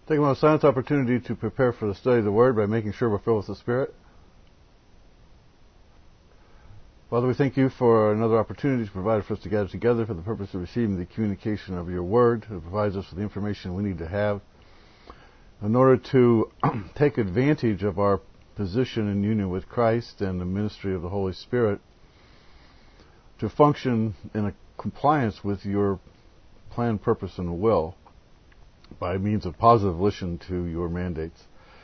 Take a moment of silence opportunity to prepare for the study of the Word by making sure we're filled with the Spirit. Father, we thank you for another opportunity to provide for us to gather together for the purpose of receiving the communication of your Word. It provides us with the information we need to have in order to take advantage of our position in union with Christ and the ministry of the Holy Spirit to function in a compliance with your plan, purpose, and will by means of positive volition to your mandates.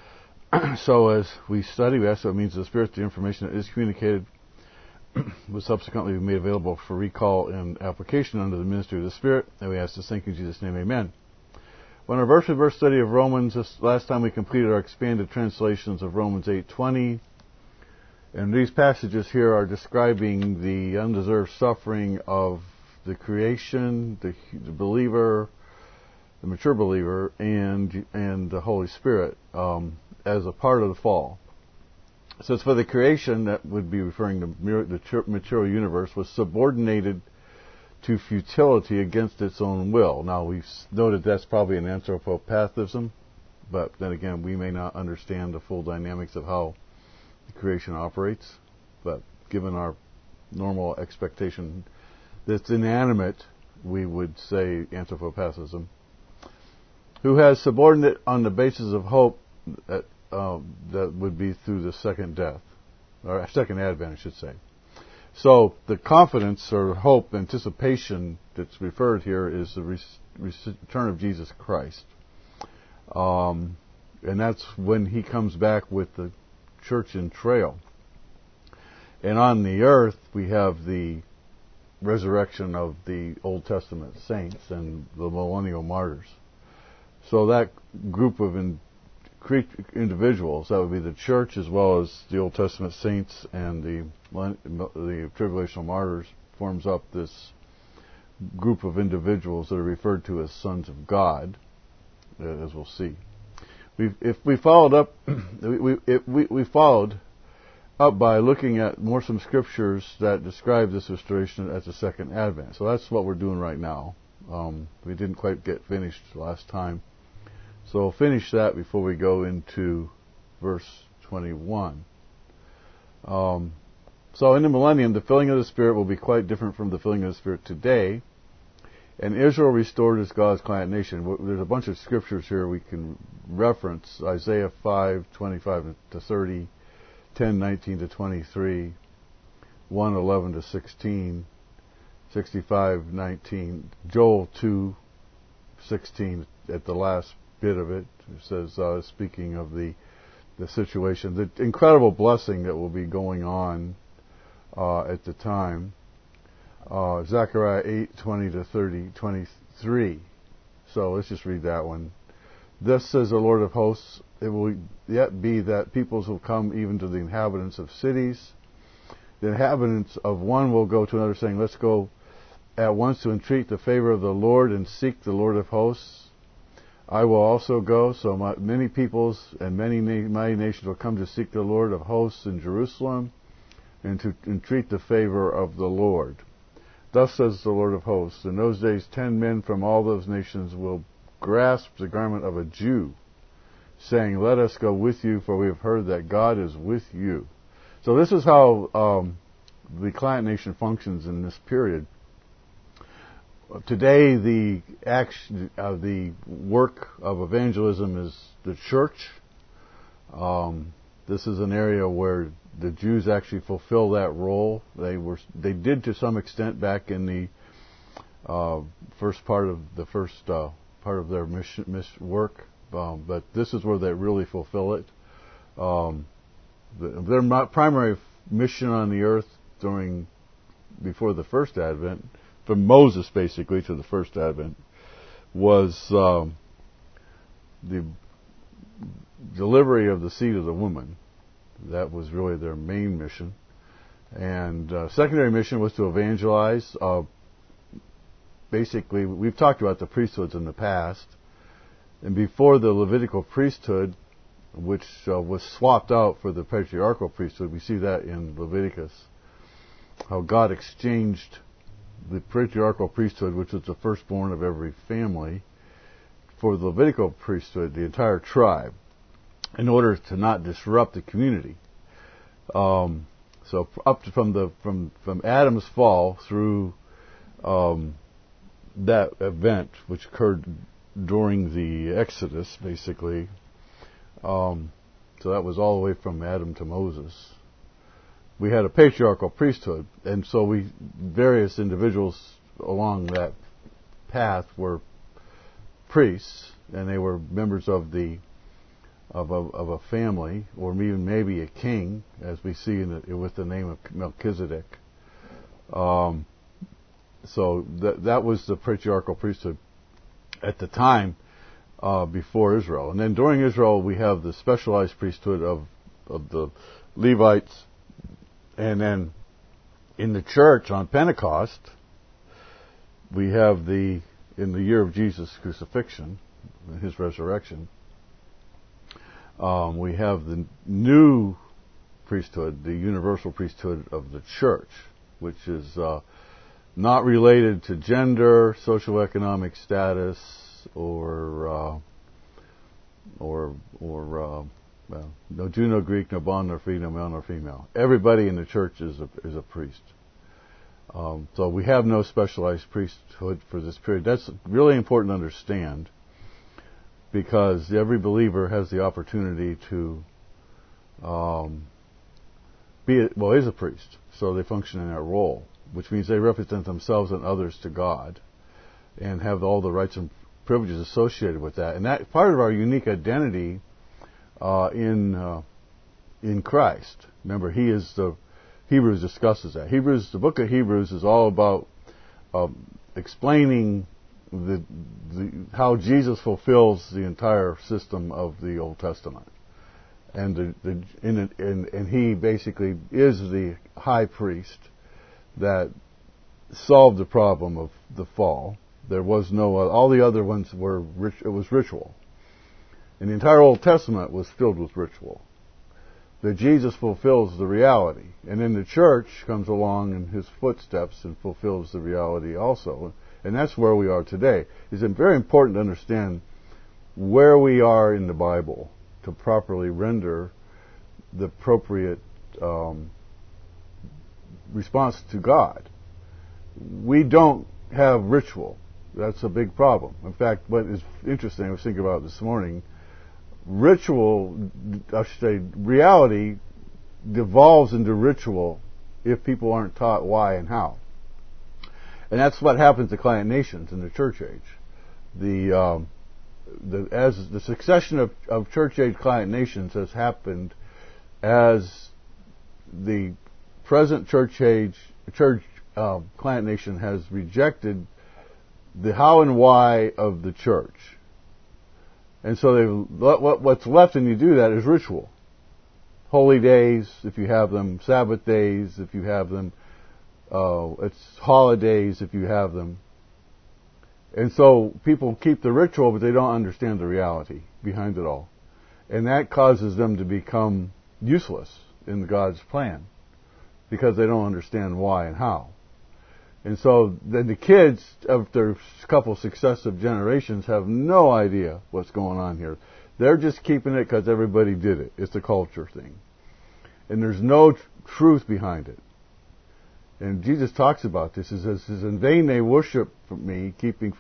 So as we study, we ask that means the Spirit, the information that is communicated will subsequently be made available for recall and application under the ministry of the Spirit. And we ask this, thank you in Jesus' name, amen. When our verse-by-verse study of Romans, this last time we completed our expanded translations of Romans 8:20, and these passages here are describing the undeserved suffering of the creation, the believer, the mature believer, and the Holy Spirit as a part of the fall. So it's for the creation, that would be referring to the material universe, was subordinated to futility against its own will. Now, we've noted that's probably an anthropopathism, but then again, we may not understand the full dynamics of how the creation operates. But given our normal expectation that's inanimate, we would say anthropopathism. Who has subordinate on the basis of hope that would be through the second death, or second advent, I should say. So the confidence or hope, anticipation that's referred here is the return of Jesus Christ. And that's when he comes back with the church in trail. And on the earth, we have the resurrection of the Old Testament saints and the millennial martyrs. So that group of individuals, that would be the church as well as the Old Testament saints and the tribulational martyrs, forms up this group of individuals that are referred to as sons of God, as we'll see. We followed up by looking at some scriptures that describe this restoration as the second advent. So that's what we're doing right now. We didn't quite get finished last time. So we'll finish that before we go into verse 21. So in the millennium, the filling of the Spirit will be quite different from the filling of the Spirit today. And Israel restored as God's client nation. There's a bunch of scriptures here we can reference. Isaiah 5:25 to 30, 10:19 to 23, 1:11 to 16, 65:19, Joel 2:16 at the last bit of it. It says, speaking of the situation, the incredible blessing that will be going on at the time. Zechariah 8:20 to 23. So let's just read that one. Thus says the Lord of hosts, it will yet be that peoples will come even to the inhabitants of cities. The inhabitants of one will go to another, saying, let's go at once to entreat the favor of the Lord and seek the Lord of hosts. I will also go, so many peoples and many mighty nations will come to seek the Lord of hosts in Jerusalem and to entreat the favor of the Lord. Thus says the Lord of hosts, in those days 10 men from all those nations will grasp the garment of a Jew, saying, let us go with you, for we have heard that God is with you. So this is how the client nation functions in this period. Today, the work of evangelism is the church. This is an area where the Jews actually fulfill that role. They did to some extent back in the first part of their mission work, but this is where they really fulfill it. Their primary mission on the earth before the first advent, from Moses basically to the first advent, was the delivery of the seed of the woman. That was really their main mission. And secondary mission was to evangelize. Basically, we've talked about the priesthoods in the past. And before the Levitical priesthood, which was swapped out for the patriarchal priesthood, we see that in Leviticus, how God exchanged the patriarchal priesthood, which was the firstborn of every family, for the Levitical priesthood, the entire tribe, in order to not disrupt the community. So up to, from Adam's fall through that event, which occurred during the Exodus, basically. So that was all the way from Adam to Moses. We had a patriarchal priesthood, and so various individuals along that path were priests, and they were members of a family, or even maybe a king, as we see with the name of Melchizedek. So that was the patriarchal priesthood at the time before Israel. And then during Israel, we have the specialized priesthood of the Levites. And then in the church on Pentecost, we have in the year of Jesus' crucifixion, his resurrection, we have the new priesthood, the universal priesthood of the church, which is not related to gender, socioeconomic status, or no Jew, no Greek, no bond, nor free, no male, nor female. Everybody in the church is a priest. So we have no specialized priesthood for this period. That's really important to understand, because every believer has the opportunity to is a priest. So they function in that role, which means they represent themselves and others to God, and have all the rights and privileges associated with that. And that part of our unique identity in Christ. Remember, Hebrews discusses that. The book of Hebrews is all about explaining how Jesus fulfills the entire system of the Old Testament, and he basically is the high priest that solved the problem of the fall. There was no all the other ones were it was ritual, and the entire Old Testament was filled with ritual. That Jesus fulfills the reality, and then the church comes along in his footsteps and fulfills the reality also. And that's where we are today. It's very important to understand where we are in the Bible to properly render the appropriate response to God. We don't have ritual. That's a big problem. In fact, what is interesting, I was thinking about this morning, reality devolves into ritual if people aren't taught why and how. And that's what happens to client nations in the church age. As the succession of church age client nations has happened as the present church client nation has rejected the how and why of the church. And so what's left, and you do that, is ritual. Holy days, if you have them. Sabbath days, if you have them. It's holidays, if you have them. And so people keep the ritual, but they don't understand the reality behind it all. And that causes them to become useless in God's plan, because they don't understand why and how. And so then the kids of their couple successive generations have no idea what's going on here. They're just keeping it because everybody did it. It's a culture thing. And there's no truth behind it. And Jesus talks about this. He says, in vain they worship me, teaching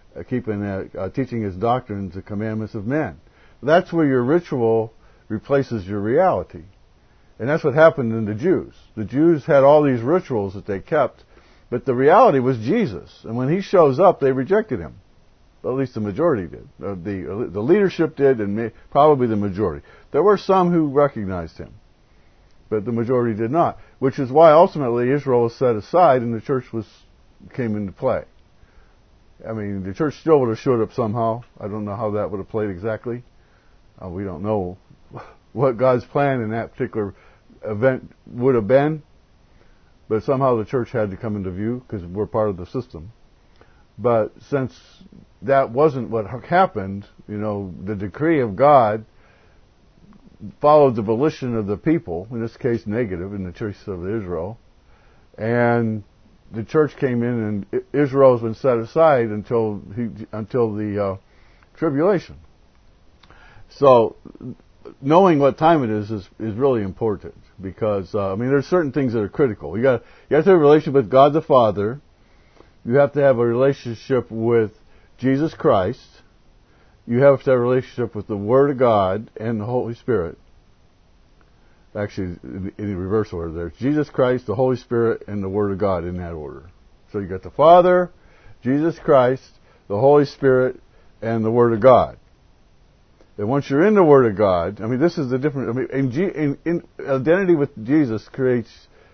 his doctrines, the commandments of men. That's where your ritual replaces your reality. And that's what happened in the Jews. The Jews had all these rituals that they kept, but the reality was Jesus. And when he shows up, they rejected him. Well, at least the majority did. The leadership did, and probably the majority. There were some who recognized him, but the majority did not. Which is why ultimately Israel was set aside and the church came into play. I mean, the church still would have showed up somehow. I don't know how that would have played exactly. We don't know what God's plan in that particular event would have been. But somehow the church had to come into view because we're part of the system. But since that wasn't what happened, the decree of God followed the volition of the people, in this case negative, in the church of Israel. And the church came in, and Israel has been set aside until the tribulation. So, knowing what time it is really important because, there's certain things that are critical. You have to have a relationship with God the Father. You have to have a relationship with Jesus Christ. You have to have a relationship with the Word of God and the Holy Spirit. Actually, in the reverse order there. Jesus Christ, the Holy Spirit, and the Word of God in that order. So you got the Father, Jesus Christ, the Holy Spirit, and the Word of God. And once you're in the Word of God, this is the difference. In identity with Jesus creates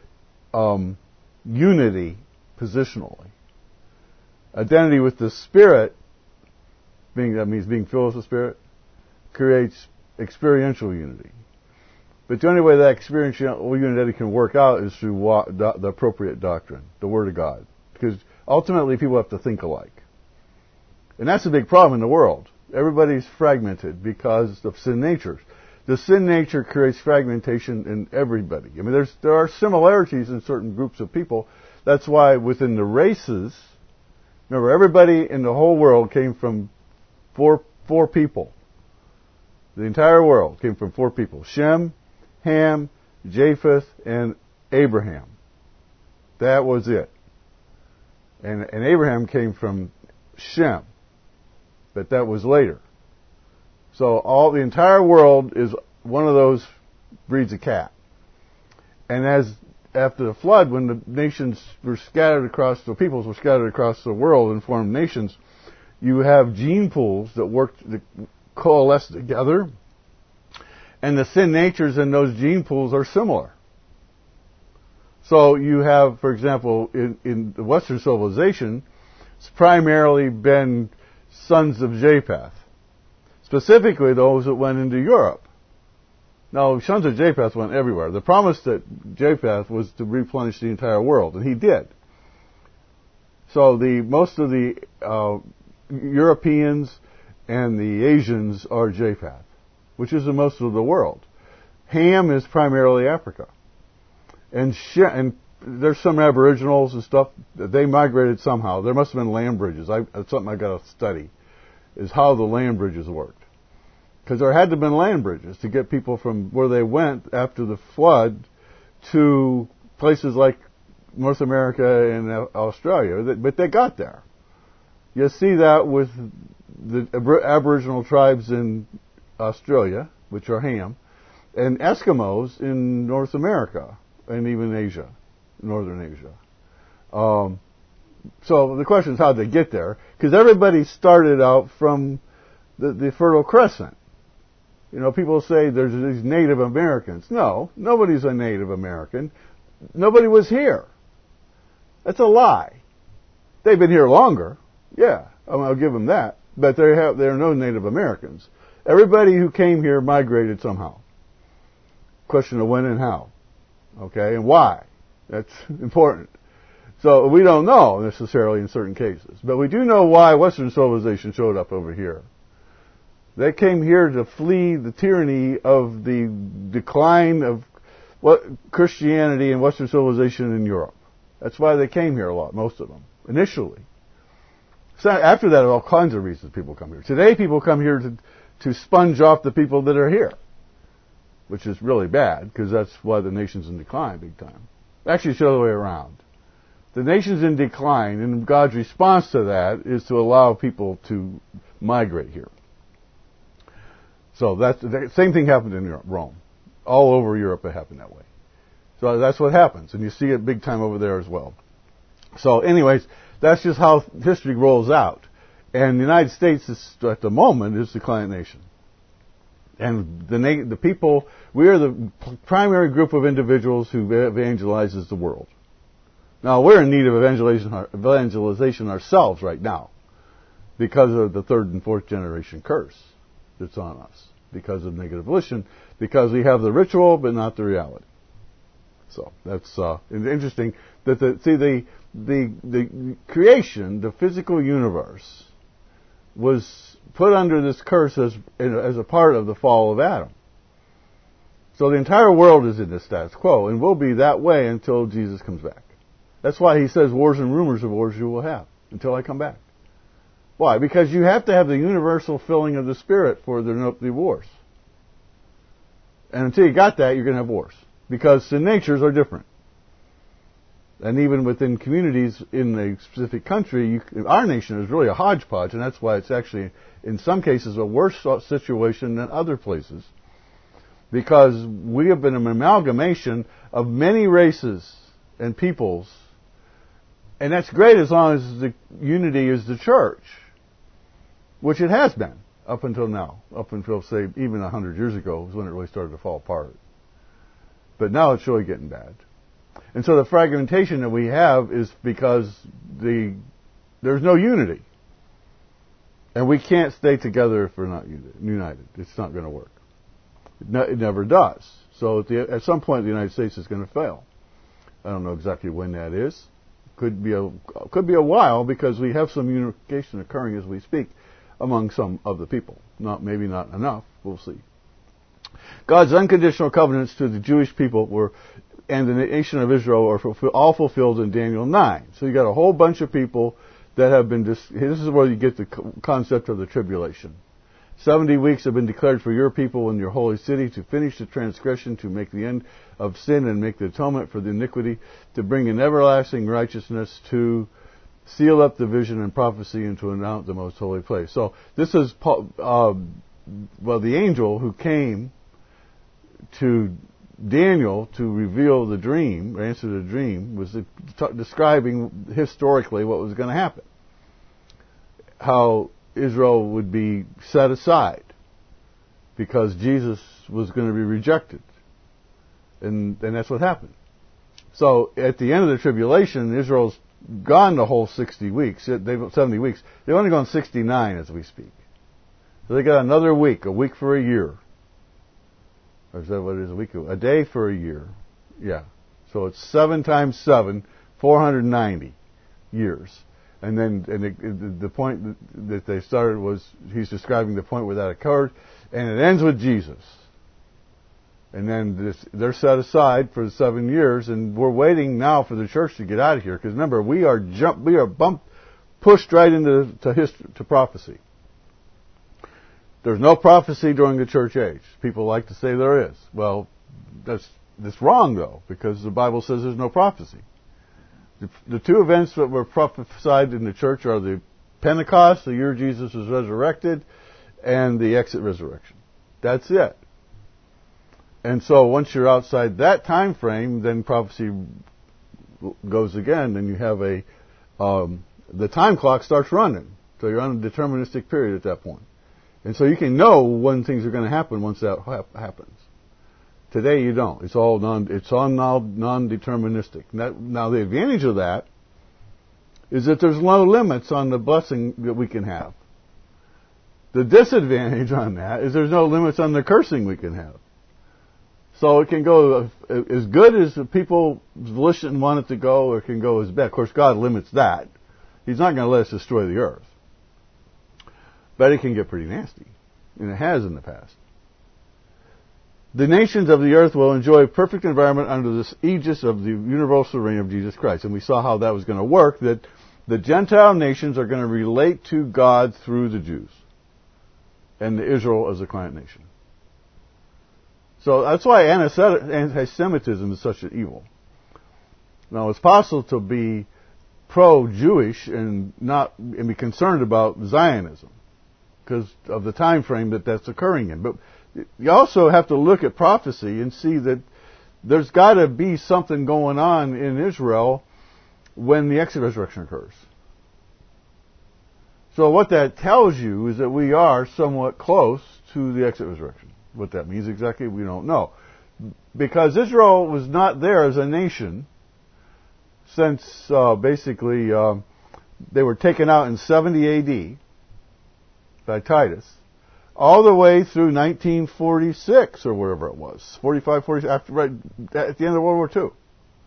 unity positionally. Identity with the Spirit, that means being filled with the Spirit, creates experiential unity. But the only way that experiential unity can work out is through the appropriate doctrine, the Word of God. Because ultimately people have to think alike. And that's a big problem in the world. Everybody's fragmented because of sin nature. The sin nature creates fragmentation in everybody. There are similarities in certain groups of people. That's why within the races, remember, everybody in the whole world came from four people. The entire world came from 4 people. Shem, Ham, Japheth, and Abraham. That was it. And Abraham came from Shem. But that was later. So the entire world is one of those breeds of cat. And after the flood, when the nations were the peoples were scattered across the world and formed nations, you have gene pools that coalesce together. And the sin natures in those gene pools are similar. So you have, for example, in the Western civilization, it's primarily been sons of Japheth. Specifically those that went into Europe. Now, sons of Japheth went everywhere. The promise that Japheth was to replenish the entire world, and he did. So most of the Europeans and the Asians are Japheth, which is the most of the world. Ham is primarily Africa. And there's some aboriginals and stuff. They migrated somehow. There must have been land bridges. That's something I got to study, is how the land bridges worked. Because there had to have been land bridges to get people from where they went after the flood to places like North America and Australia. But they got there. You see that with the Aboriginal tribes in Australia, which are Ham, and Eskimos in North America and even Asia. Northern Asia. So the question is how did they get there? Because everybody started out from the Fertile Crescent. People say there's these Native Americans. No, nobody's a Native American. Nobody was here. That's a lie. They've been here longer. Yeah, I'll give them that. But there are no Native Americans. Everybody who came here migrated somehow. Question of when and how. Okay, and why. That's important. So we don't know necessarily in certain cases. But we do know why Western civilization showed up over here. They came here to flee the tyranny of the decline of Christianity and Western civilization in Europe. That's why they came here a lot, most of them, initially. So after that, all kinds of reasons people come here. Today, people come here to sponge off the people that are here, which is really bad, because that's why the nation's in decline big time. Actually, it's the other way around. The nation's in decline, and God's response to that is to allow people to migrate here. So the same thing happened in Rome. All over Europe it happened that way. So that's what happens, and you see it big time over there as well. So anyways, that's just how history rolls out. And the United States, at the moment, is the client nation. And the people, we are the primary group of individuals who evangelizes the world. Now, we're in need of evangelization ourselves right now because of the 3rd and 4th generation curse that's on us, because of negative volition, because we have the ritual but not the reality. So that's interesting that the creation, the physical universe, was put under this curse as a part of the fall of Adam. So the entire world is in the status quo and will be that way until Jesus comes back. That's why he says wars and rumors of wars you will have until I come back. Why? Because you have to have the universal filling of the Spirit for there not to be wars. And until you got that, you're going to have wars. Because the natures are different. And even within communities in a specific country, our nation is really a hodgepodge, and that's why it's actually, in some cases, a worse situation than other places. Because we have been an amalgamation of many races and peoples, and that's great as long as the unity is the church, which it has been up until now, up until, say, even 100 years ago was when it really started to fall apart. But now it's really getting bad. And so the fragmentation that we have is because there's no unity. And we can't stay together if we're not united. It's not going to work. It never does. So at some point the United States is going to fail. I don't know exactly when that is. Could be a while, because we have some unification occurring as we speak among some of the people. Maybe not enough. We'll see. God's unconditional covenants to the Jewish people and the nation of Israel are all fulfilled in Daniel 9. So you got a whole bunch of people that have been, this is where you get the concept of the tribulation. 70 weeks have been declared for your people in your holy city to finish the transgression, to make the end of sin and make the atonement for the iniquity, to bring in everlasting righteousness, to seal up the vision and prophecy, and to announce the most holy place. So this is, the angel who came to Daniel to reveal the dream, or answer the dream, was describing historically what was going to happen. How Israel would be set aside because Jesus was going to be rejected. And that's what happened. So at the end of the tribulation, Israel's gone the whole 70 weeks. They've only gone 69 as we speak. So they got another week, a week for a year. Or is that what it is? A day for a year. Yeah. So it's 7 times 7, 490 years. And then the point that they started was, he's describing the point where that occurred, and it ends with Jesus. And then they're set aside for 7 years, and we're waiting now for the church to get out of here. Because remember, we are pushed right into to prophecy. There's no prophecy during the church age. People like to say there is. Well, that's wrong, though, because the Bible says there's no prophecy. The two events that were prophesied in the church are the Pentecost, the year Jesus was resurrected, and the exit resurrection. That's it. And so once you're outside that time frame, then prophecy goes again, and you have the time clock starts running. So you're on a deterministic period at that point. And so you can know when things are going to happen once that happens. Today you don't. It's all non-deterministic. Now the advantage of that is that there's no limits on the blessing that we can have. The disadvantage on that is there's no limits on the cursing we can have. So it can go as good as the people's volition want it to go, or it can go as bad. Of course, God limits that. He's not going to let us destroy the earth. But it can get pretty nasty. And it has in the past. The nations of the earth will enjoy a perfect environment under this aegis of the universal reign of Jesus Christ. And we saw how that was going to work, that the Gentile nations are going to relate to God through the Jews. And Israel as a client nation. So that's why anti-Semitism is such an evil. Now, it's possible to be pro-Jewish and be concerned about Zionism because of the time frame that's occurring in. But you also have to look at prophecy and see that there's got to be something going on in Israel when the exit resurrection occurs. So what that tells you is that we are somewhat close to the exit resurrection. What that means exactly, we don't know. Because Israel was not there as a nation since basically they were taken out in 70 A.D. by Titus, all the way through 1946 or wherever it was, 45, 46, right at the end of World War II.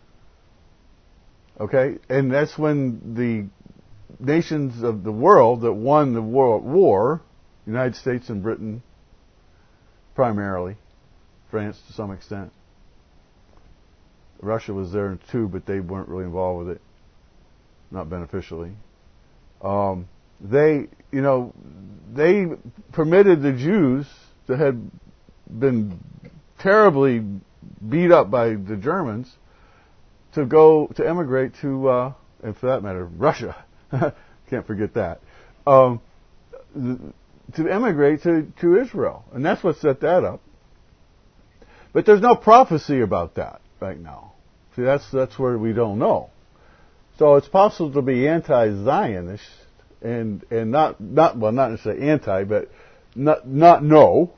Okay, and that's when the nations of the world that won the World War, United States and Britain primarily, France to some extent. Russia was there too, but they weren't really involved with it, not beneficially. they permitted the Jews that had been terribly beat up by the Germans to emigrate to, and for that matter, Russia. Can't forget that. To emigrate to Israel. And that's what set that up. But there's no prophecy about that right now. See, that's where we don't know. So it's possible to be anti-Zionist and not necessarily anti, but not no,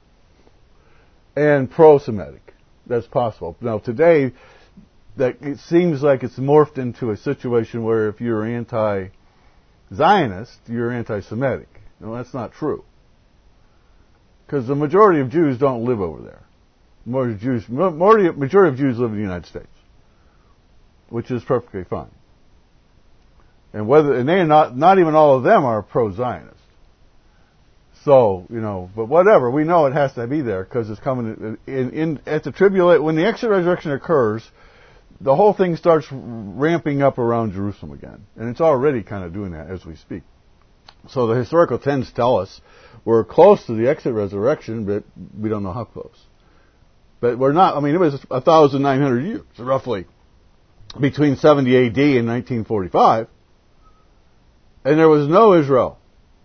and pro-Semitic. That's possible. Now today, that it seems like it's morphed into a situation where if you're anti-Zionist, you're anti-Semitic. No, that's not true. Because the majority of Jews don't live over there. Majority of Jews live in the United States, which is perfectly fine. And they're not even all of them are pro-Zionist. So, but whatever, we know it has to be there because it's coming at the tribulation. When the exit resurrection occurs, the whole thing starts ramping up around Jerusalem again. And it's already kind of doing that as we speak. So the historical trends tell us we're close to the exit resurrection, but we don't know how close. But we're not, it was 1,900 years, roughly, between 70 AD and 1945. And there was no Israel.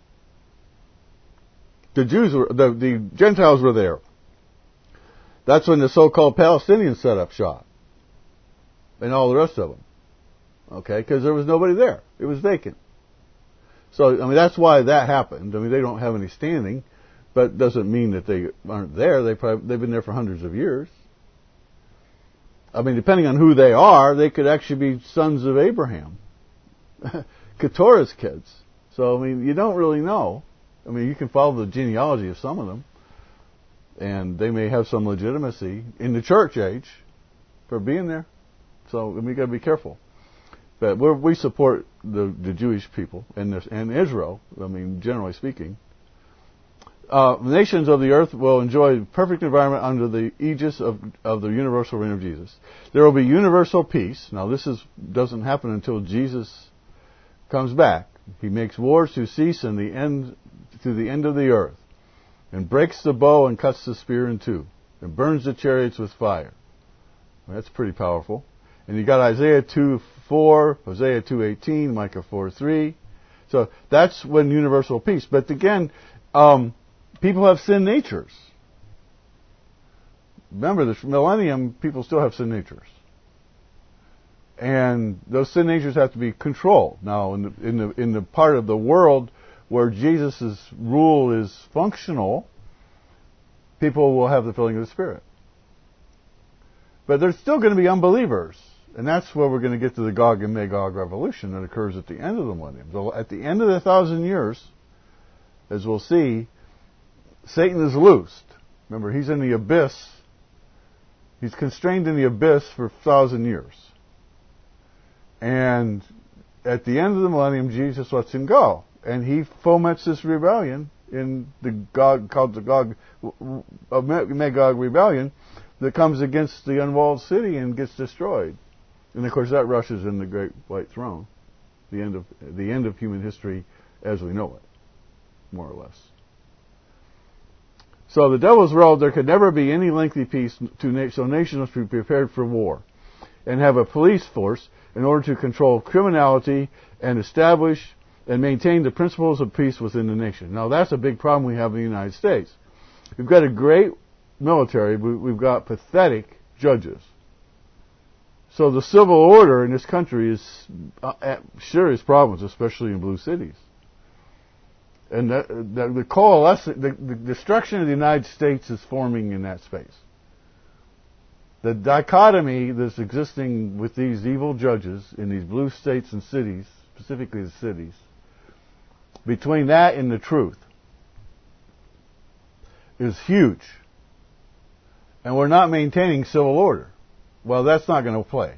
The Gentiles were there. That's when the so-called Palestinians set up shop. And all the rest of them. Okay? Because there was nobody there. It was vacant. So, that's why that happened. They don't have any standing, but doesn't mean that they aren't there. They've been there for hundreds of years. Depending on who they are, they could actually be sons of Abraham. Keturah's kids. So, you don't really know. You can follow the genealogy of some of them, and they may have some legitimacy in the church age for being there. So we got to be careful. But we support the Jewish people and Israel. Generally speaking, nations of the earth will enjoy perfect environment under the aegis of the universal reign of Jesus. There will be universal peace. Now doesn't happen until Jesus comes back. He makes wars to cease to the end of the earth, and breaks the bow and cuts the spear in two, and burns the chariots with fire. That's pretty powerful. And you got Isaiah 2:4, Hosea 2:18, Micah 4:3. So that's when universal peace. But again, people have sin natures. Remember, this millennium, people still have sin natures. And those sin natures have to be controlled. Now, in the part of the world where Jesus' rule is functional, people will have the filling of the Spirit. But there's still going to be unbelievers. And that's where we're going to get to the Gog and Magog revolution that occurs at the end of the millennium. So at the end of the 1,000 years, as we'll see, Satan is loosed. Remember, he's in the abyss. He's constrained in the abyss for 1,000 years. And at the end of the millennium, Jesus lets him go. And he foments this rebellion in the Gog, called the Gog Magog rebellion, that comes against the unwalled city and gets destroyed. And of course that rushes in the Great White Throne, the end of human history as we know it, more or less. So the devil's world, there could never be any lengthy peace, so nations must be prepared for war and have a police force in order to control criminality and establish and maintain the principles of peace within the nation. Now that's a big problem we have in the United States. We've got a great military, we've got pathetic judges. So the civil order in this country is serious problems, especially in blue cities. And the destruction of the United States is forming in that space. The dichotomy that's existing with these evil judges in these blue states and cities, specifically the cities, between that and the truth is huge. And we're not maintaining civil order. Well, that's not going to play.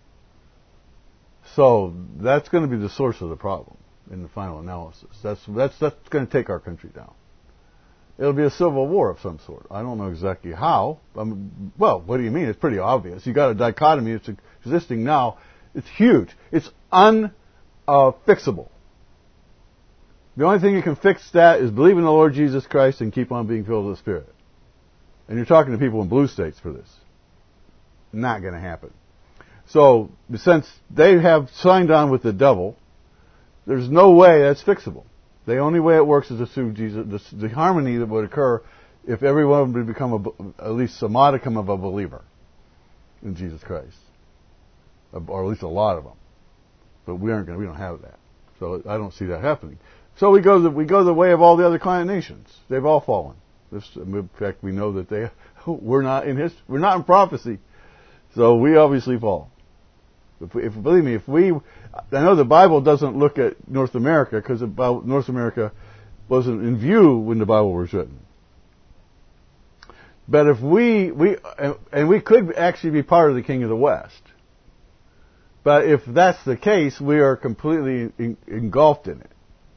So that's going to be the source of the problem in the final analysis. That's going to take our country down. It'll be a civil war of some sort. I don't know exactly how. Well, what do you mean? It's pretty obvious. You got a dichotomy that's existing now. It's huge. It's unfixable. The only thing that can fix that is believe in the Lord Jesus Christ and keep on being filled with the Spirit. And you're talking to people in blue states for this. Not going to happen. So, since they have signed on with the devil, there's no way that's fixable. The only way it works is through Jesus. The harmony that would occur if everyone would become at least a modicum of a believer in Jesus Christ, or at least a lot of them. But we don't have that. So I don't see that happening. So we go the way of all the other client nations. They've all fallen. In fact, we know that we're not in prophecy, so we obviously fall. Believe me, I know the Bible doesn't look at North America because North America wasn't in view when the Bible was written. But if we could actually be part of the King of the West. But if that's the case, we are completely engulfed in it.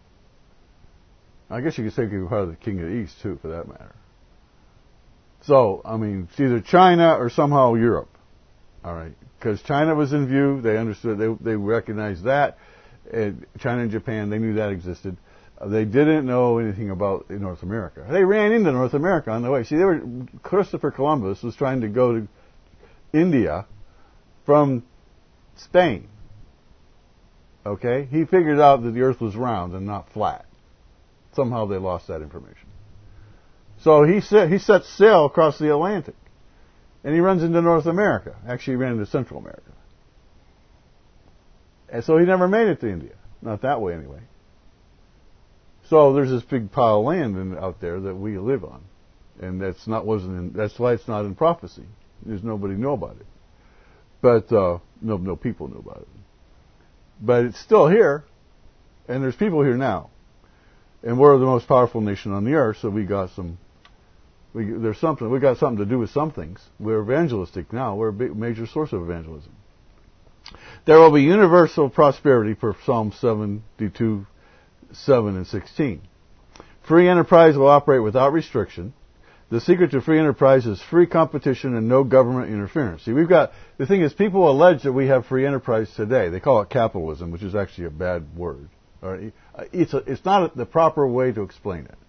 I guess you could say we could be part of the King of the East too, for that matter. So, I mean, it's either China or somehow Europe. All right, because China was in view, they understood, they recognized that. And China and Japan, they knew that existed. They didn't know anything about North America. They ran into North America on the way. See, Christopher Columbus was trying to go to India from Spain. Okay, he figured out that the Earth was round and not flat. Somehow they lost that information. So he set sail across the Atlantic. And he runs into North America. Actually, he ran into Central America. And so he never made it to India. Not that way, anyway. So there's this big pile of land out there that we live on. And that's why it's not in prophecy. There's nobody know about it. But, no people knew about it. But it's still here. And there's people here now. And we're the most powerful nation on the earth, so we got something to do with some things. We're evangelistic now. We're a major source of evangelism. There will be universal prosperity per Psalm 72, 7 and 16. Free enterprise will operate without restriction. The secret to free enterprise is free competition and no government interference. See, the thing is, people allege that we have free enterprise today. They call it capitalism, which is actually a bad word. It's not the proper way to explain it.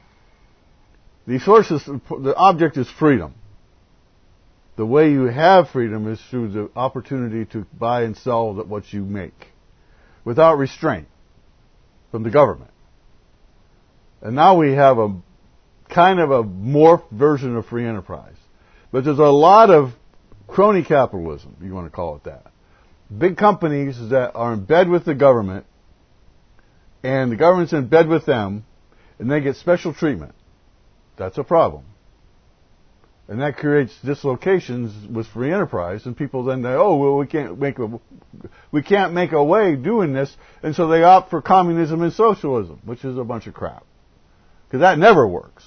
The object is freedom. The way you have freedom is through the opportunity to buy and sell what you make without restraint from the government. And now we have a kind of a morphed version of free enterprise. But there's a lot of crony capitalism, you want to call it that. Big companies that are in bed with the government, and the government's in bed with them, and they get special treatment. That's a problem. And that creates dislocations with free enterprise, and people then say, oh, well, we can't make a way doing this, and so they opt for communism and socialism, which is a bunch of crap. Because that never works.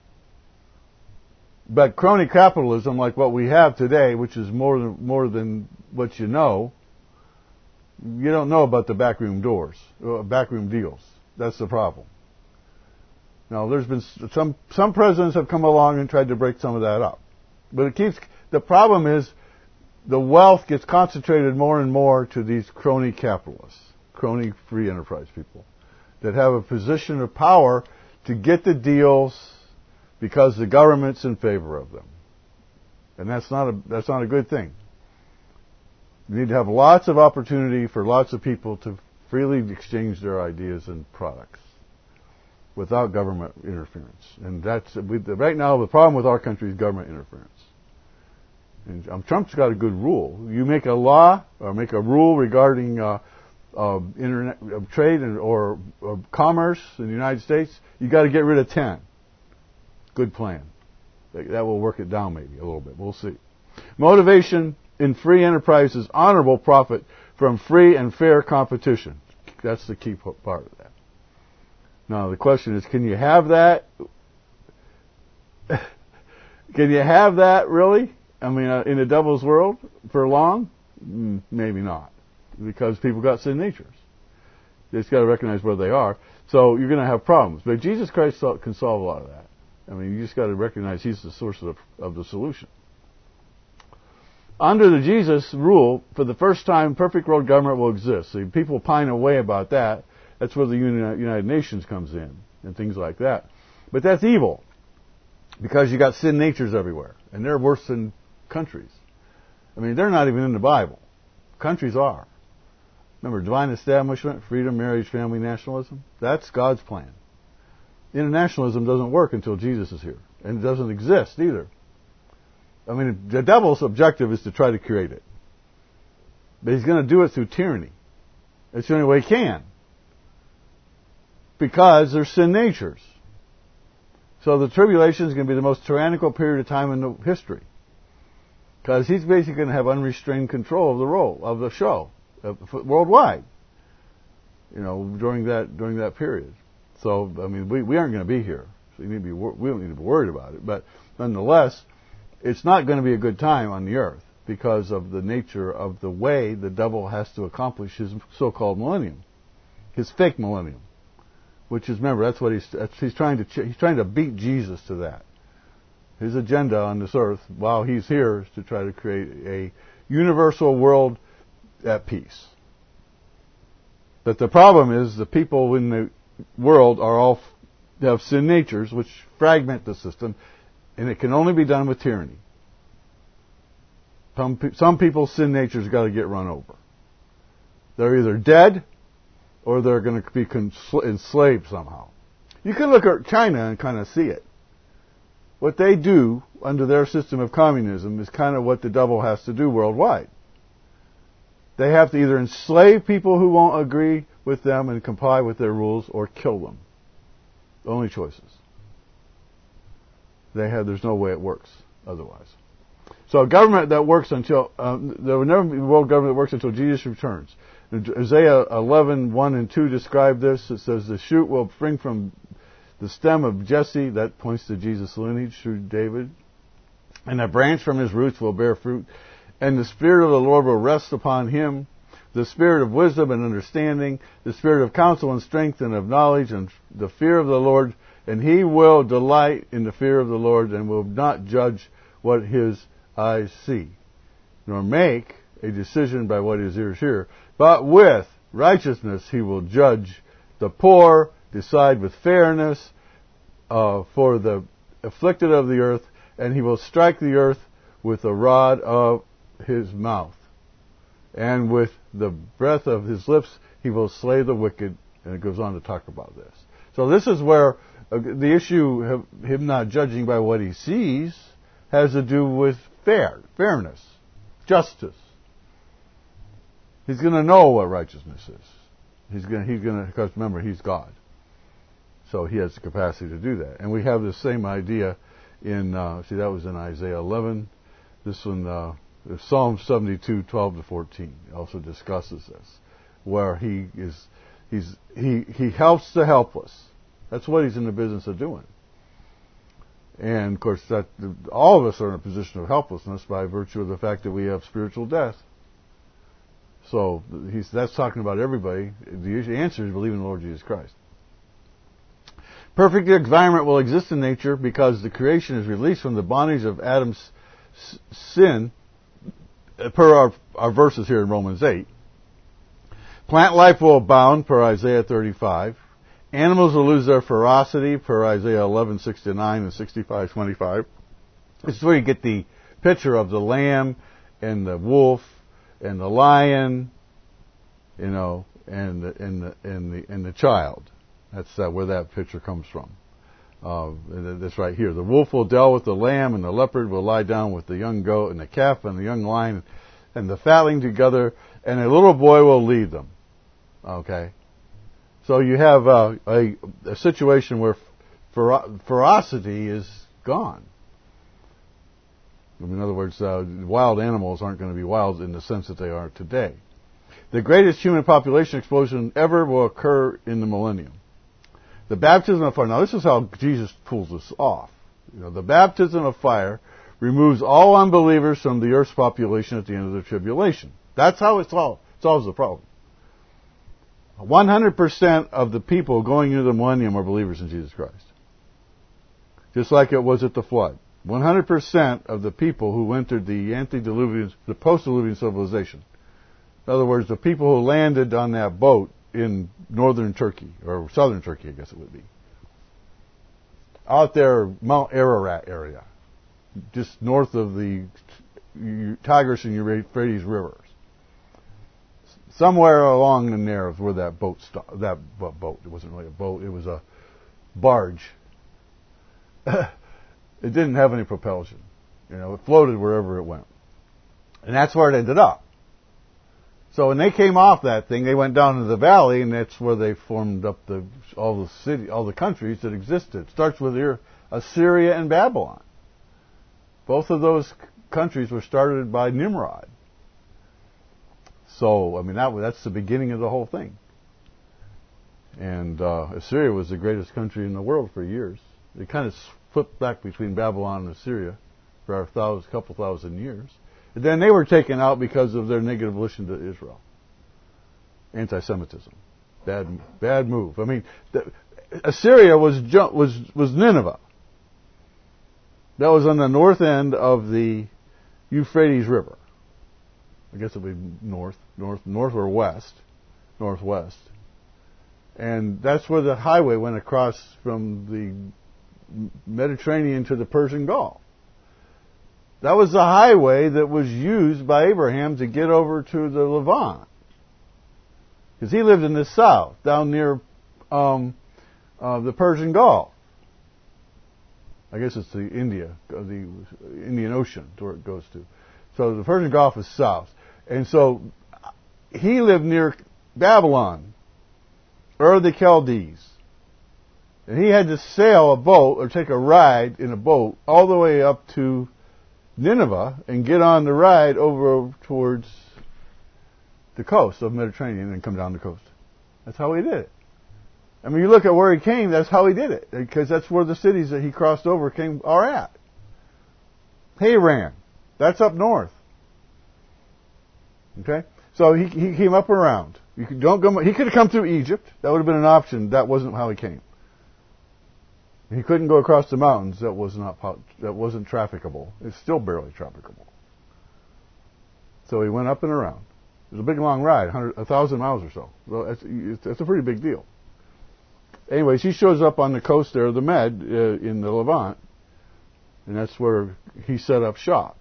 But crony capitalism, like what we have today, which is more than what you don't know about the backroom deals. That's the problem. Now, there's been some presidents have come along and tried to break some of that up. But the problem is the wealth gets concentrated more and more to these crony capitalists, crony free enterprise people that have a position of power to get the deals because the government's in favor of them. And that's not a good thing. You need to have lots of opportunity for lots of people to freely exchange their ideas and products without government interference. And right now the problem with our country is government interference. And Trump's got a good rule. You make a law or make a rule regarding internet trade or commerce in the United States, you got to get rid of 10. Good plan. That will work it down maybe a little bit. We'll see. Motivation in free enterprise is honorable profit from free and fair competition. That's the key part of that. Now the question is, can you have that? Can you have that really? I mean, in a devil's world for long? Maybe not. Because people got sin natures. They just got to recognize where they are. So you're going to have problems. But Jesus Christ can solve a lot of that. I mean, you just got to recognize He's the source of the solution. Under the Jesus rule, for the first time, perfect world government will exist. See, people pine away about that. That's where the United Nations comes in and things like that. But that's evil because you got sin natures everywhere, and they're worse than countries. I mean, they're not even in the Bible. Countries are. Remember, divine establishment, freedom, marriage, family, nationalism. That's God's plan. Internationalism doesn't work until Jesus is here, and it doesn't exist either. I mean, the devil's objective is to try to create it. But he's going to do it through tyranny. It's the only way he can. Because there's sin natures. So the tribulation is going to be the most tyrannical period of time in the history. Because he's basically going to have unrestrained control of the role, of the show, worldwide. During that period. So, I mean, we aren't going to be here. So we don't need to be worried about it. But nonetheless, it's not going to be a good time on the earth because of the nature of the way the devil has to accomplish his so-called millennium, his fake millennium, which is, remember, that's what he's trying to beat Jesus to that. His agenda on this earth while he's here is to try to create a universal world at peace. But the problem is the people in the world have sin natures which fragment the system, and it can only be done with tyranny. Some people's sin nature's got to get run over. They're either dead or they're going to be enslaved somehow. You can look at China and kind of see it. What they do under their system of communism is kind of what the devil has to do worldwide. They have to either enslave people who won't agree with them and comply with their rules, or kill them. The only choices. There's no way it works otherwise. So a government that works until, there will never be a world government that works until Jesus returns. Isaiah 11:1 and 2 describe this. It says, the shoot will spring from the stem of Jesse, that points to Jesus' lineage through David. And a branch from his roots will bear fruit. And the Spirit of the Lord will rest upon him, the Spirit of wisdom and understanding, the Spirit of counsel and strength and of knowledge and the fear of the Lord. And he will delight in the fear of the Lord and will not judge what his eyes see, nor make a decision by what his ears hear. But with righteousness he will judge the poor, decide with fairness for the afflicted of the earth, and he will strike the earth with the rod of his mouth. And with the breath of his lips he will slay the wicked. And it goes on to talk about this. So this is where the issue of him not judging by what he sees has to do with fairness, justice. He's going to know what righteousness is. He's going to, because remember, he's God. So he has the capacity to do that. And we have the same idea in, that was in Isaiah 11. This one, Psalm 72, 12 to 14 also discusses this, where he helps the helpless. That's what he's in the business of doing. And of course, all of us are in a position of helplessness by virtue of the fact that we have spiritual death. So that's talking about everybody. The answer is believe in the Lord Jesus Christ. Perfect environment will exist in nature because the creation is released from the bondage of Adam's sin, per our verses here in Romans 8. Plant life will abound, per Isaiah 35. Animals will lose their ferocity, per Isaiah 11:6-9 and 65:25. This is where you get the picture of the lamb and the wolf and the lion, and the child. That's where that picture comes from. That's right here. The wolf will dwell with the lamb, and the leopard will lie down with the young goat, and the calf and the young lion, and the fatling together, and a little boy will lead them. Okay? So you have a situation where ferocity is gone. In other words, wild animals aren't going to be wild in the sense that they are today. The greatest human population explosion ever will occur in the millennium. The baptism of fire. Now this is how Jesus pulls this off. The baptism of fire removes all unbelievers from the earth's population at the end of the tribulation. That's how it solves the problem. 100% of the people going into the millennium are believers in Jesus Christ. Just like it was at the flood. 100% of the people who entered the post-diluvian civilization. In other words, the people who landed on that boat in northern Turkey, or southern Turkey, I guess it would be. Out there, Mount Ararat area, just north of the Tigris and Euphrates rivers. Somewhere along in there is where that boat stopped. Boat, it wasn't really a boat, it was a barge. It didn't have any propulsion. It floated wherever it went. And that's where it ended up. So when they came off that thing, they went down to the valley, and that's where they formed up all the countries that existed. It starts with Assyria and Babylon. Both of those countries were started by Nimrod. So, I mean, that's the beginning of the whole thing. And Assyria was the greatest country in the world for years. It kind of flipped back between Babylon and Assyria for a couple thousand years. And then they were taken out because of their negative relation to Israel. Anti-Semitism. Bad move. I mean, Assyria was Nineveh. That was on the north end of the Euphrates River. I guess it would be north or west, northwest. And that's where the highway went across from the Mediterranean to the Persian Gulf. That was the highway that was used by Abraham to get over to the Levant. Because he lived in the south, down near the Persian Gulf. I guess it's the Indian Ocean, where it goes to. So the Persian Gulf is south. And so he lived near Babylon, Ur of the Chaldees. And he had to sail a boat or take a ride in a boat all the way up to Nineveh and get on the ride over towards the coast of the Mediterranean and come down the coast. That's how he did it. I mean, you look at where he came, that's how he did it. Because that's where the cities that he crossed over are at. Haran, that's up north. Okay? So he came up and around. He could have come through Egypt. That would have been an option. That wasn't how he came. He couldn't go across the mountains. That wasn't trafficable. It's still barely trafficable. So he went up and around. It was a big long ride, 1,000 miles or so. Well, that's a pretty big deal. Anyways, he shows up on the coast there of the Med in the Levant, and that's where he set up shop.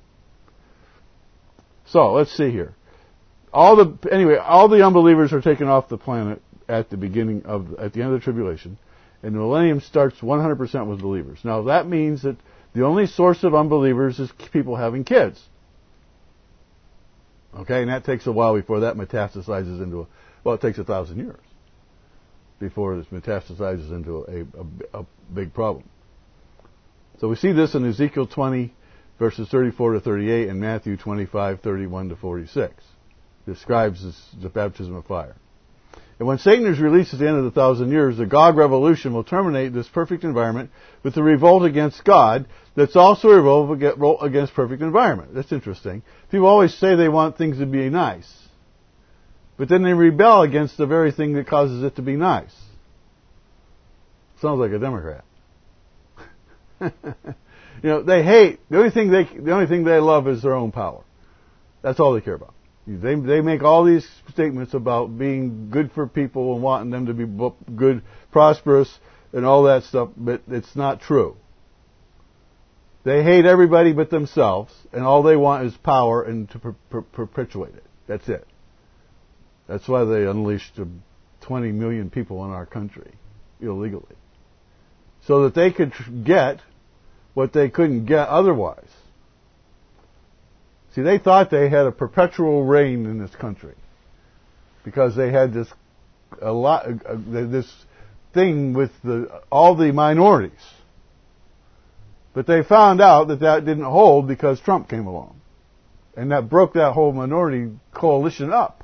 So let's see here. All the unbelievers are taken off the planet at the end of the tribulation. And the millennium starts 100% with believers. Now, that means that the only source of unbelievers is people having kids. Okay, and that takes a while before that metastasizes into it takes 1,000 years before this metastasizes into a big problem. So we see this in Ezekiel 20, verses 34 to 38, and Matthew 25, 31 to 46. Describes the baptism of fire. And when Satan is released at the end of the 1,000 years, the Gog revolution will terminate this perfect environment with the revolt against God that's also a revolt against perfect environment. That's interesting. People always say they want things to be nice, but then they rebel against the very thing that causes it to be nice. Sounds like a Democrat. They hate, the only thing they love is their own power. That's all they care about. They make all these statements about being good for people and wanting them to be good, prosperous, and all that stuff, but it's not true. They hate everybody but themselves, and all they want is power and to perpetuate it. That's it. That's why they unleashed 20 million people in our country illegally. So that they could get what they couldn't get otherwise. See, they thought they had a perpetual reign in this country because they had this thing with all the minorities. But they found out that didn't hold because Trump came along, and that broke that whole minority coalition up.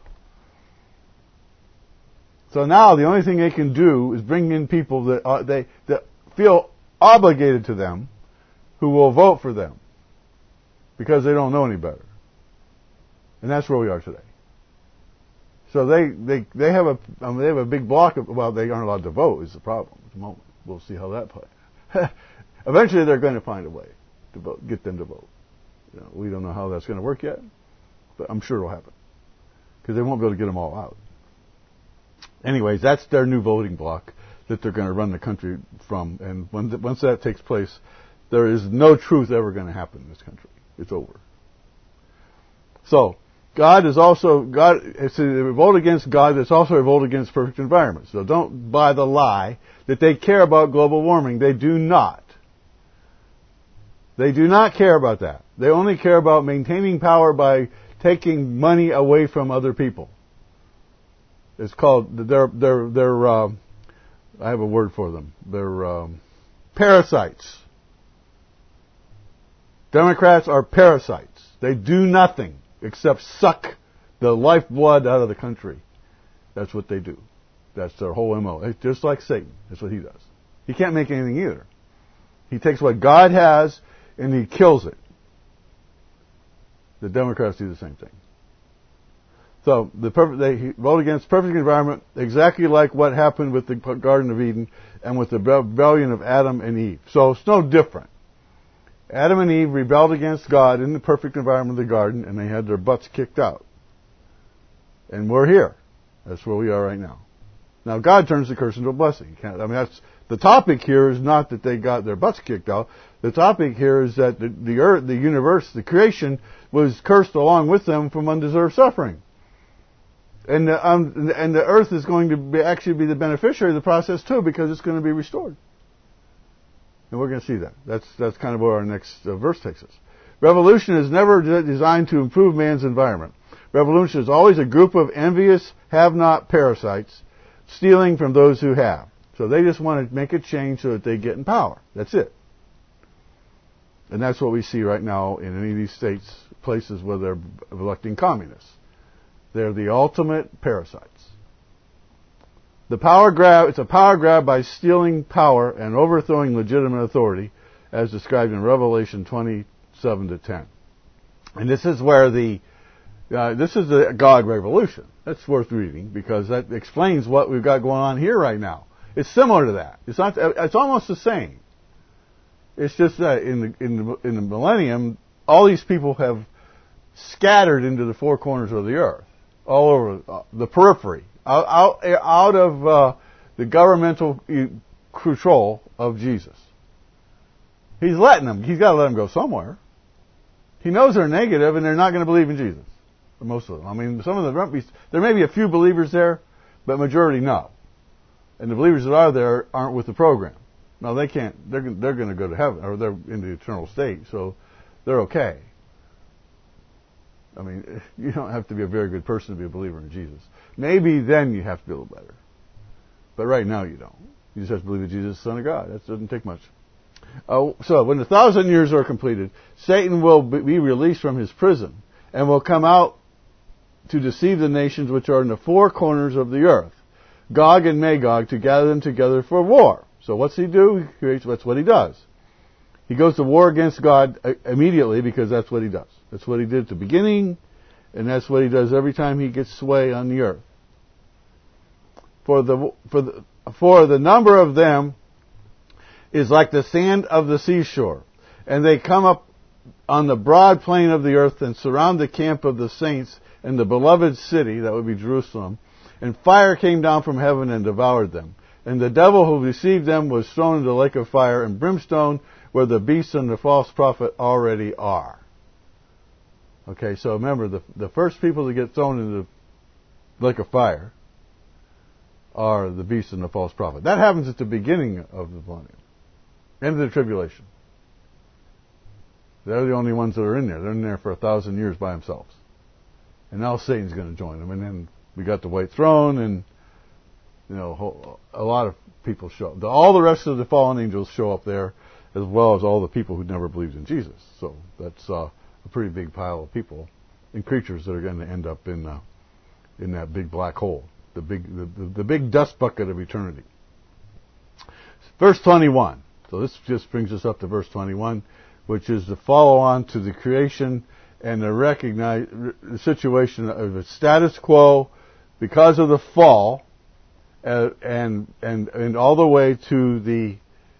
So now the only thing they can do is bring in people that feel obligated to them, who will vote for them because they don't know any better. And that's where we are today. So they have a big block of, they aren't allowed to vote is the problem at the moment. We'll see how that plays. Eventually they're going to find a way to vote, get them to vote. We don't know how that's going to work yet, but I'm sure it'll happen because they won't be able to get them all out. Anyways, that's their new voting bloc that they're going to run the country from. And once that takes place, there is no truth ever going to happen in this country. It's over. So, it's a revolt against God. It's also a revolt against perfect environment. So don't buy the lie that they care about global warming. They do not. They do not care about that. They only care about maintaining power by taking money away from other people. It's called, I have a word for them. They're parasites. Democrats are parasites. They do nothing except suck the lifeblood out of the country. That's what they do. That's their whole MO. It's just like Satan. That's what he does. He can't make anything either. He takes what God has and he kills it. The Democrats do the same thing. So they vote against perfect environment, exactly like what happened with the Garden of Eden and with the rebellion of Adam and Eve. So it's no different. Adam and Eve rebelled against God in the perfect environment of the garden, and they had their butts kicked out. And we're here. That's where we are right now. Now God turns the curse into a blessing. That's the topic here is not that they got their butts kicked out. The topic here is that the earth, the universe, the creation was cursed along with them from undeserved suffering. And the earth is going to actually be the beneficiary of the process too, because it's going to be restored. And we're going to see that. That's kind of where our next verse takes us. Revolution is never designed to improve man's environment. Revolution is always a group of envious, have-not parasites stealing from those who have. So they just want to make a change so that they get in power. That's it. And that's what we see right now in any of these states, places where they're electing communists. They're the ultimate parasites. It's a power grab by stealing power and overthrowing legitimate authority, as described in Revelation 27-10. And this is where this is the Gog revolution. That's worth reading because that explains what we've got going on here right now. It's similar to that. It's almost the same. It's just that in the millennium, all these people have scattered into the four corners of the earth, all over the periphery. Out of the governmental control of Jesus. He's letting them. He's got to let them go somewhere. He knows they're negative and they're not going to believe in Jesus. Most of them. I mean, some of them, there may be a few believers there, but majority no. And the believers that are there aren't with the program. No, they can't. They're going to go to heaven, or they're in the eternal state, so they're okay. I mean, you don't have to be a very good person to be a believer in Jesus. Maybe then you have to be a little better. But right now you don't. You just have to believe that Jesus is the Son of God. That doesn't take much. So when 1,000 years are completed, Satan will be released from his prison and will come out to deceive the nations which are in the four corners of the earth, Gog and Magog, to gather them together for war. So what's he do? That's what he does. He goes to war against God immediately because that's what he does. That's what he did at the beginning, and that's what he does every time he gets sway on the earth. For the number of them is like the sand of the seashore, and they come up on the broad plain of the earth and surround the camp of the saints and the beloved city, that would be Jerusalem, and fire came down from heaven and devoured them. And the devil who received them was thrown into the lake of fire and brimstone, where the beast and the false prophet already are. Okay, so remember, the first people to get thrown into the lake of fire are the beast and the false prophet. That happens at the beginning of the millennium. End of the tribulation. They're the only ones that are in there. They're in there for 1,000 years by themselves. And now Satan's going to join them. And then we got the white throne, and a lot of people show up. All the rest of the fallen angels show up there, as well as all the people who never believed in Jesus. So that's a pretty big pile of people and creatures that are going to end up in that big black hole, the big dust bucket of eternity. Verse 21. So this just brings us up to verse 21, which is the follow-on to the creation and the situation of the status quo because of the fall, and all the way to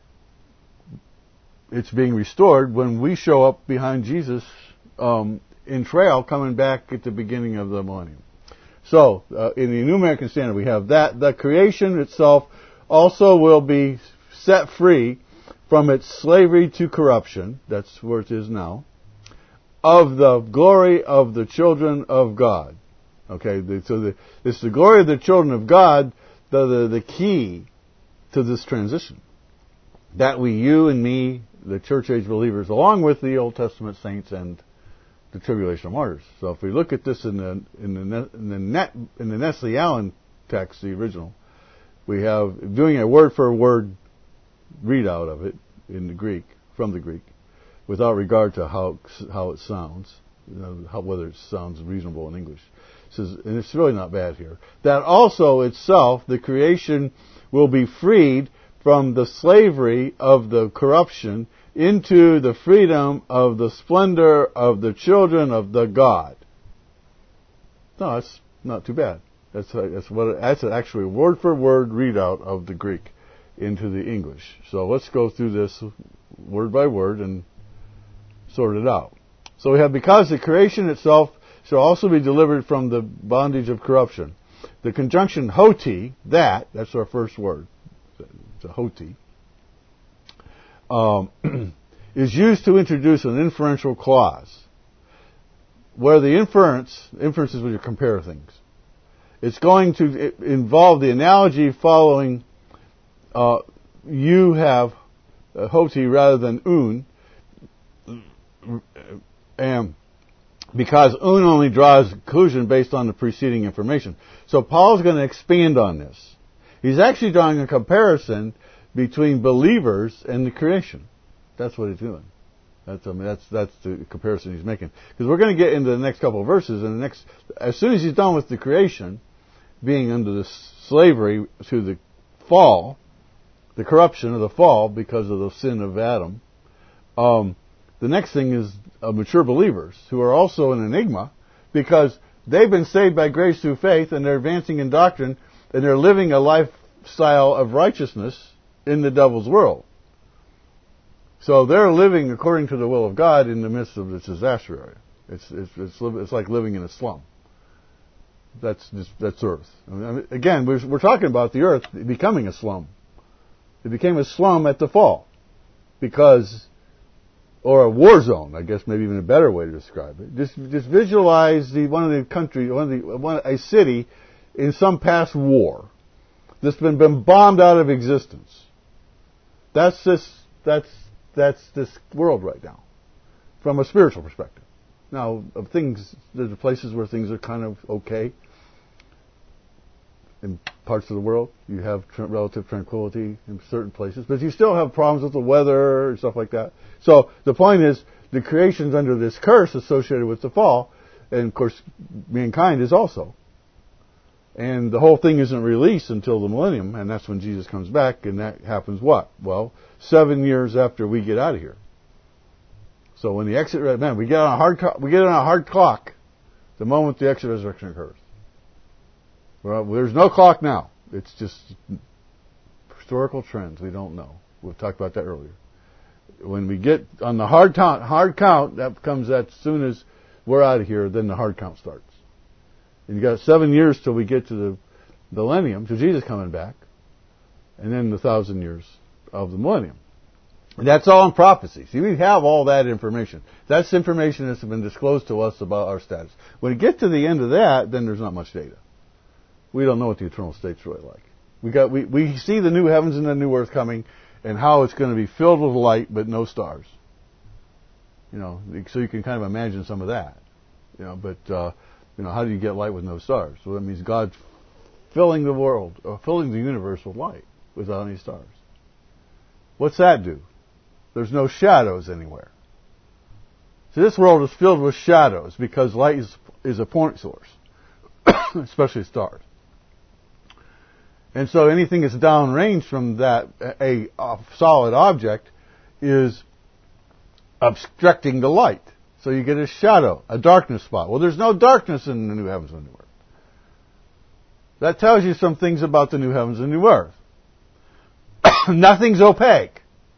it's being restored when we show up behind Jesus in trail coming back at the beginning of the millennium. So, in the New American Standard, we have that. The creation itself also will be set free from its slavery to corruption. That's where it is now. Of the glory of the children of God. Okay, it's the glory of the children of God, the key to this transition. That you and me, the church age believers, along with the Old Testament saints and the tribulation of martyrs. So if we look at this in the Nestle Allen text, the original, we have doing a word for word readout of it in the Greek, from the Greek, without regard to how it sounds, whether it sounds reasonable in English. It says, and it's really not bad here, that also itself, the creation, will be freed from the slavery of the corruption into the freedom of the splendor of the children of the God. No, that's not too bad. That's actually a word for word readout of the Greek into the English. So let's go through this word by word and sort it out. So we have, because the creation itself shall also be delivered from the bondage of corruption. The conjunction hoti, that's our first word. It's a hoti. Is used to introduce an inferential clause, where the inference is when you compare things. It's going to involve the analogy following, you have hoti rather than un, and because un only draws a conclusion based on the preceding information. So Paul's going to expand on this. He's actually drawing a comparison between believers and the creation. That's what he's doing. That's the comparison he's making. Because we're going to get into the next couple of verses, and as soon as he's done with the creation, being under the slavery to the fall, the corruption of the fall because of the sin of Adam, the next thing is mature believers, who are also an enigma, because they've been saved by grace through faith, and they're advancing in doctrine, and they're living a lifestyle of righteousness in the devil's world. So they're living according to the will of God in the midst of this disaster area. It's like living in a slum. That's earth. I mean, again, we're talking about the earth becoming a slum. It became a slum at the fall, or a war zone, I guess, maybe even a better way to describe it. Just visualize a city in some past war that's been bombed out of existence. That's this world right now, from a spiritual perspective. Now, there's places where things are kind of okay. In parts of the world, you have relative tranquility in certain places, but you still have problems with the weather and stuff like that. So the point is, the creation's under this curse associated with the fall, and of course, mankind is also. And the whole thing isn't released until the millennium, and that's when Jesus comes back, and that happens what? Well, 7 years after we get out of here. So when the exit, we get on a hard clock the moment the exit resurrection occurs. Well, there's no clock now. It's just historical trends. We don't know. We've talked about that earlier. When we get on the hard count, that comes as soon as we're out of here, then the hard count starts. And you got 7 years till we get to the millennium, to Jesus coming back, and then the 1,000 years of the millennium. And that's all in prophecy. See, we have all that information. That's information that's been disclosed to us about our status. When we get to the end of that, then there's not much data. We don't know what the eternal state's really like. We see the new heavens and the new earth coming, and how it's going to be filled with light, but no stars. So you can kind of imagine some of that. But how do you get light with no stars? Well, that means God's filling the world, or filling the universe with light, without any stars. What's that do? There's no shadows anywhere. So this world is filled with shadows, because light is a point source, especially stars. And so anything that's downrange from that, a solid object, is obstructing the light. So you get a shadow, a darkness spot. Well, there's no darkness in the new heavens and new earth. That tells you some things about the new heavens and new earth. Nothing's opaque.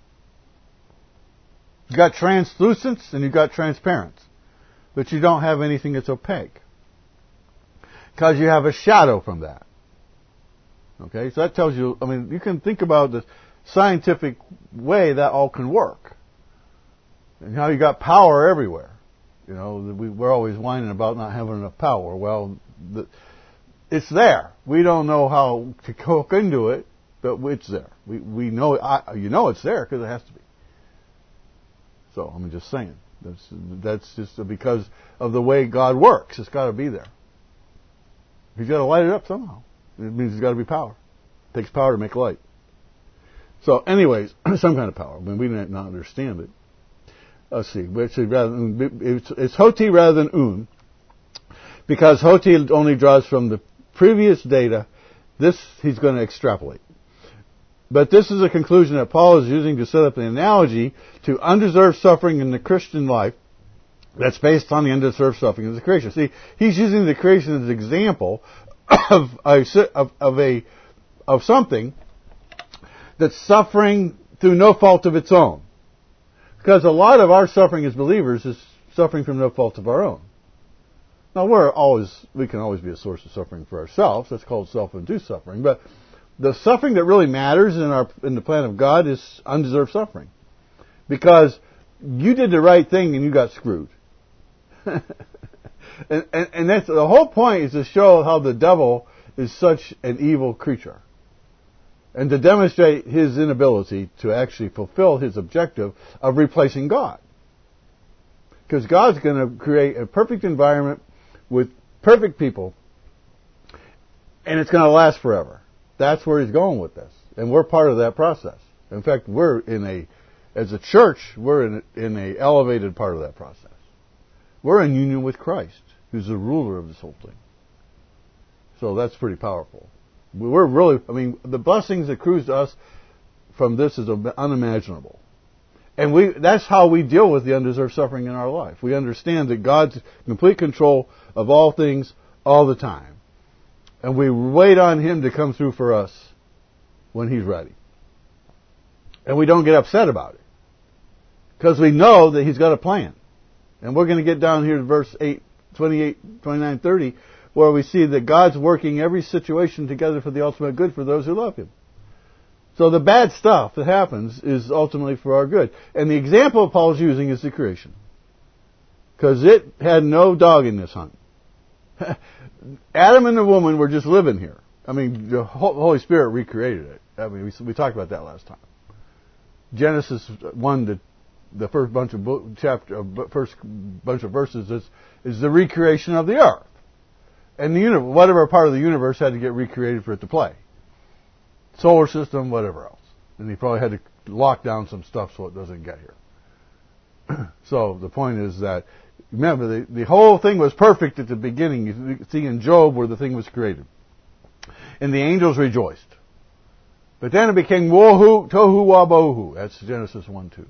You've got translucence and you've got transparence. But you don't have anything that's opaque. Because you have a shadow from that. Okay, so that tells you, I mean, you can think about the scientific way that all can work. And how you got power everywhere. You know, we're always whining about not having enough power. Well, it's there. We don't know how to hook into it, but it's there. We know, you know it's there because it has to be. So, I'm just saying. That's just because of the way God works. It's got to be there. He's got to light it up somehow. It means there's got to be power. It takes power to make light. So, anyways, some kind of power. I mean, we didn't not understand it. Let's see. It's Hoti rather than Un, because Hoti only draws from the previous data. This he's going to extrapolate. But this is a conclusion that Paul is using to set up an analogy to undeserved suffering in the Christian life that's based on the undeserved suffering of the creation. See, he's using the creation as an example of something that's suffering through no fault of its own. Because a lot of our suffering as believers is suffering from no fault of our own. Now, we can always be a source of suffering for ourselves. That's called self-induced suffering. But the suffering that really matters in the plan of God is undeserved suffering. Because you did the right thing and you got screwed. and that's the whole point, is to show how the devil is such an evil creature. And to demonstrate his inability to actually fulfill his objective of replacing God. Because God's going to create a perfect environment with perfect people, and it's going to last forever. That's where he's going with this. And we're part of that process. In fact, as a church, we're in a elevated part of that process. We're in union with Christ, who's the ruler of this whole thing. So that's pretty powerful. We're really, the blessings that accrues to us from this is unimaginable. And that's how we deal with the undeserved suffering in our life. We understand that God's complete control of all things all the time. And we wait on Him to come through for us when He's ready. And we don't get upset about it. Because we know that He's got a plan. And we're going to get down here to verse 28, 29, 30, where we see that God's working every situation together for the ultimate good for those who love Him. So the bad stuff that happens is ultimately for our good. And the example Paul's using is the creation. Because it had no dog in this hunt. Adam and the woman were just living here. The Holy Spirit recreated it. We talked about that last time. Genesis 1, the first bunch of verses is the recreation of the earth. And the universe, whatever part of the universe had to get recreated for it to play. Solar system, whatever else. And he probably had to lock down some stuff so it doesn't get here. So the point is that, remember, the whole thing was perfect at the beginning. You see in Job where the thing was created. And the angels rejoiced. But then it became tohu wabohu. That's Genesis 1:2.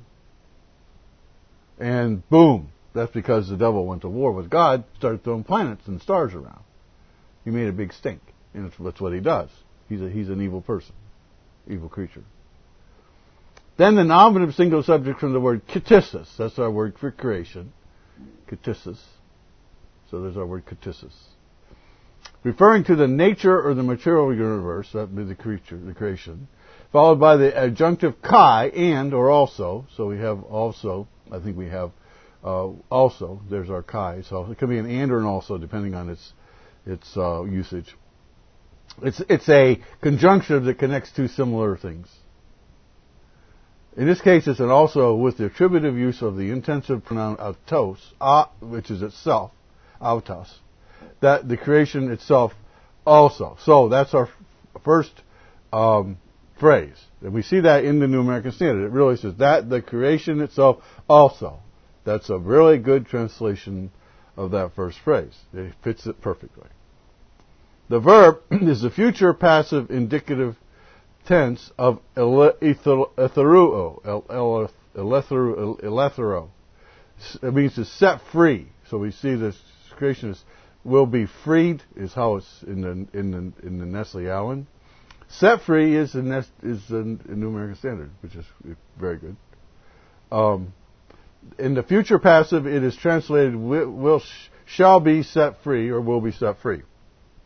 And boom, that's because the devil went to war with God, started throwing planets and stars around. He made a big stink. And that's what he does. He's an evil person. Evil creature. Then the nominative single subject from the word ktisis. That's our word for creation. Ktisis. So there's our word ktisis. Referring to the nature or the material universe, that would be the creation, followed by the adjunctive kai, and, or also. So we have also, I think we have also. There's our kai. So it could be an and or an also, depending on its usage. It's a conjunctive that connects two similar things. In this case, it's an also with the attributive use of the intensive pronoun autos, which is itself, autos, that the creation itself also. So that's our first phrase. And we see that in the New American Standard. It really says that the creation itself also. That's a really good translation of that first phrase. It fits it perfectly. The verb is the future passive indicative tense of elethuo. It means to set free. So we see this creation will be freed is how it's in the Nestle Aland. Set free is the New American Standard, which is very good. In the future passive, it is translated shall be set free or will be set free.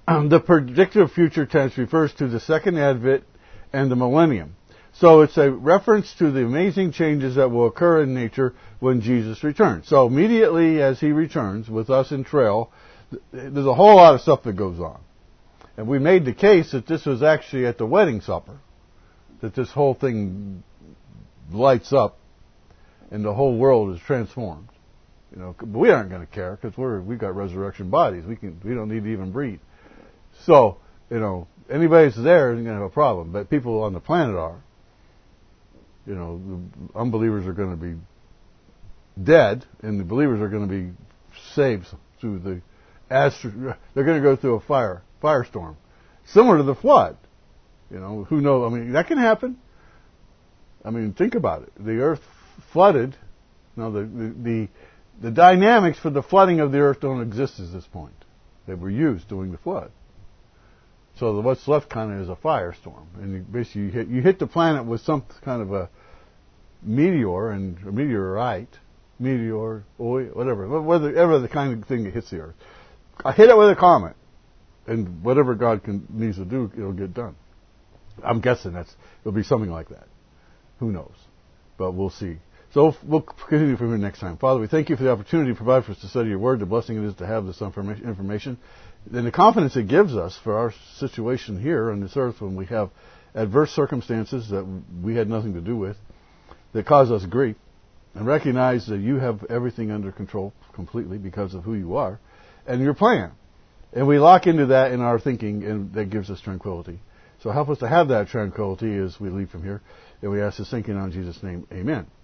the predictive future tense refers to the second advent and the millennium. So it's a reference to the amazing changes that will occur in nature when Jesus returns. So immediately as he returns with us in trail, there's a whole lot of stuff that goes on. And we made the case that this was actually at the wedding supper, that this whole thing lights up and the whole world is transformed. You know, but we aren't going to care because we got resurrection bodies. We don't need to even breathe. So, you know, anybody that's there isn't going to have a problem. But people on the planet are. You know, the unbelievers are going to be dead, and the believers are going to be saved through the they're going to go through a firestorm, similar to the flood. You know, who knows? I mean, that can happen. I mean, think about it. The earth flooded. Now, the dynamics for the flooding of the earth don't exist at this point. They were used during the flood. So what's left kind of is a firestorm, and basically you hit the planet with some kind of a meteor and a meteorite, meteor, oil, whatever the kind of thing that hits the earth. I hit it with a comet, and whatever God needs to do, it'll get done. I'm guessing it'll be something like that. Who knows? But we'll see. So we'll continue from here next time. Father, we thank you for the opportunity to provide for us to study your word, the blessing it is to have this information, and the confidence it gives us for our situation here on this earth when we have adverse circumstances that we had nothing to do with, that cause us grief, and recognize that you have everything under control completely because of who you are and your plan. And we lock into that in our thinking, and that gives us tranquility. So help us to have that tranquility as we leave from here. And we ask this thinking in Jesus' name. Amen.